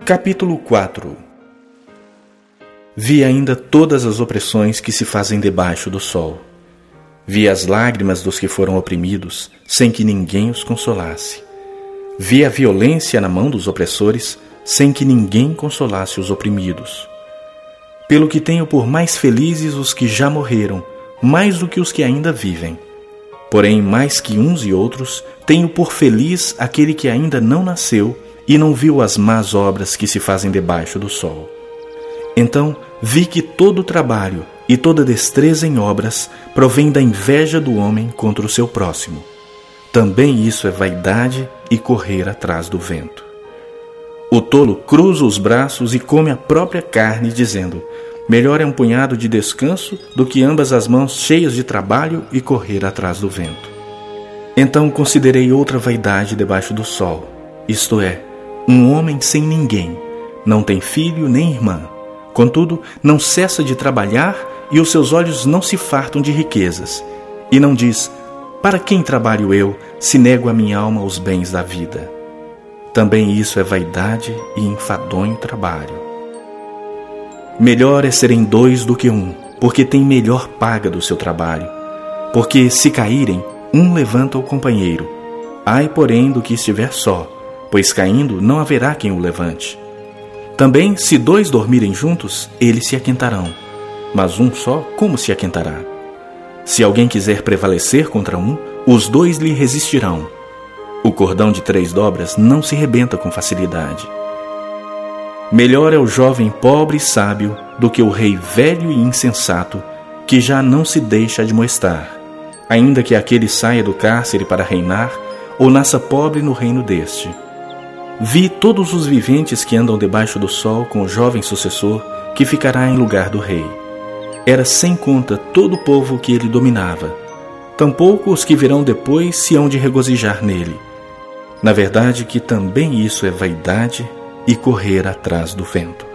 Capítulo 4. Vi ainda todas as opressões que se fazem debaixo do sol. Vi as lágrimas dos que foram oprimidos, sem que ninguém os consolasse. Vi a violência na mão dos opressores, sem que ninguém consolasse os oprimidos. Pelo que tenho por mais felizes os que já morreram, mais do que os que ainda vivem. Porém, mais que uns e outros, tenho por feliz aquele que ainda não nasceu e não viu as más obras que se fazem debaixo do sol. Então vi que todo o trabalho e toda destreza em obras provém da inveja do homem contra o seu próximo. Também isso é vaidade e correr atrás do vento. O tolo cruza os braços e come a própria carne, dizendo: melhor é um punhado de descanso do que ambas as mãos cheias de trabalho e correr atrás do vento. Então considerei outra vaidade debaixo do sol, isto é, um homem sem ninguém, não tem filho nem irmã, contudo não cessa de trabalhar e os seus olhos não se fartam de riquezas, e não diz: para quem trabalho eu, se nego a minha alma os bens da vida? Também isso é vaidade e enfadonho trabalho. Melhor é serem dois do que um, porque tem melhor paga do seu trabalho. Porque se caírem, um levanta o companheiro. Ai, porém, do que estiver só, pois caindo não haverá quem o levante. Também, se dois dormirem juntos, eles se aquentarão. Mas um só, como se aquentará? Se alguém quiser prevalecer contra um, os dois lhe resistirão. O cordão de 3 dobras não se rebenta com facilidade. Melhor é o jovem pobre e sábio do que o rei velho e insensato, que já não se deixa admoestar, ainda que aquele saia do cárcere para reinar, ou nasça pobre no reino deste. Vi todos os viventes que andam debaixo do sol com o jovem sucessor, que ficará em lugar do rei. Era sem conta todo o povo que ele dominava. Tampouco os que virão depois se hão de regozijar nele. Na verdade que também isso é vaidade e correr atrás do vento.